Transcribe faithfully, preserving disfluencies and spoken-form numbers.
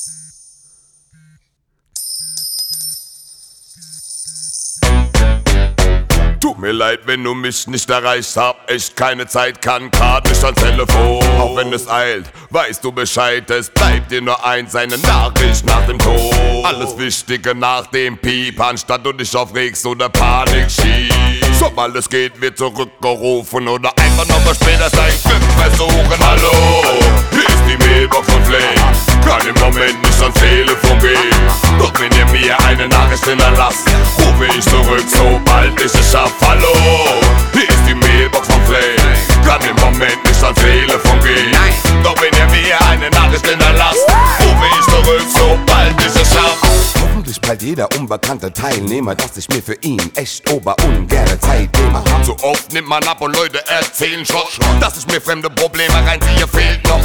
Tut mir leid, wenn du mich nicht erreicht hab, echt keine Zeit, kann grad nicht ans Telefon. Auch wenn es eilt, weißt du Bescheid, es bleibt dir nur eins, eine Nachricht nach dem Tod. Alles Wichtige nach dem Piep, anstatt du dich aufregst oder Panik schiebst. Ob alles geht, wird zurückgerufen oder einfach nochmal später sein Glück versuchen. Hallo, hier ist die Mailbox von Flame, kann im Moment nicht ans Telefon gehen. Doch wenn ihr mir eine Nachricht hinterlasst, rufe ich zurück, sobald ich es schaff. Hallo, hier ist die Mailbox von Flame, kann im Moment nicht ans Telefon gehen. Doch wenn ihr mir eine Nachricht hinterlasst, rufe ich zurück, sobald ich es schaff. Hoffentlich bald jeder unbekannte Teilnehmer, dass ich mir für ihn echt ober ungerne Zeit nehme. Zu oft nimmt man ab und Leute erzählen schon, dass ich mir fremde Probleme reinziehe, fehlt noch